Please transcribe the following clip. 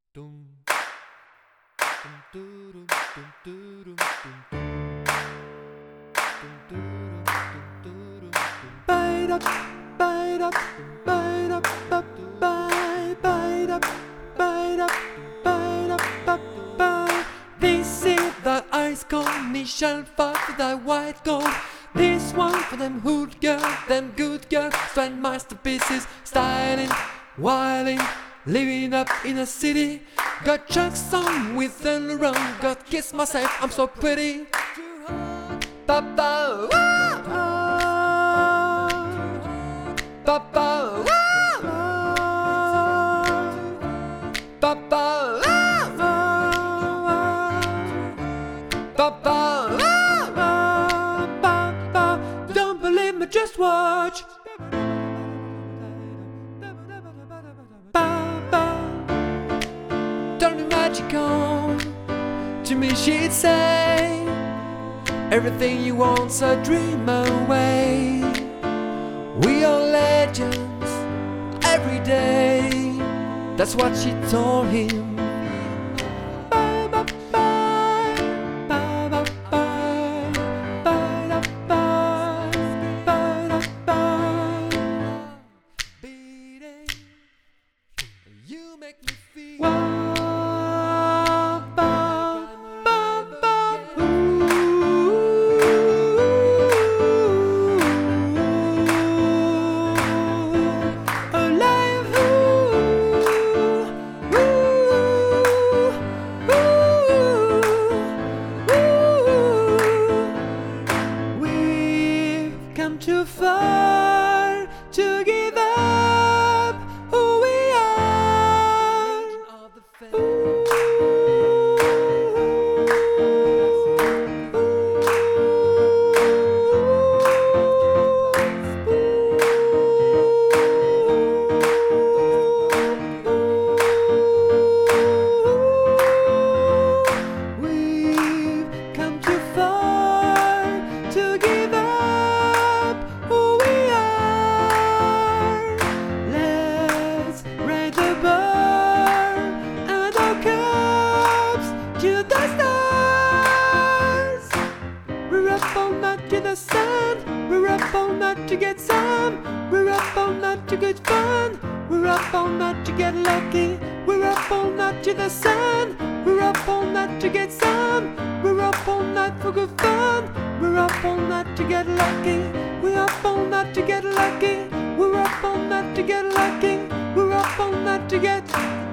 Dum, dum, doo-dum, dum, doo-dum, dum, dum. Dum, doo-dum, dum, doo-dum, dum. Bite up, bite up, bite up, up, bite, bite up, bite up, bite up, up, bite. This is the ice cold, Michelle fuck for the white gold. This one for them hood girls, them good girls, strand masterpieces, styling, wilding, living up in a city. Got chucks on with and around, got kiss myself, I'm so pretty. Papa, Papa, Papa, Papa, don't believe me, just watch. Turn the magic on. To me she'd say, everything you want's a dream away. We are legends every day. That's what she told him. You make me feel too far to give up who we are. We've come too far to give up. To the stars. We're up all night to the sun. We're up all night to get some. We're up all night to get fun. We're up all night to get lucky. We're up all night to the sun. We're up all night to get some. We're up all night for good fun. We're up all night to get lucky. We're up all night to get lucky. We're up all night to get lucky. We're up all night to get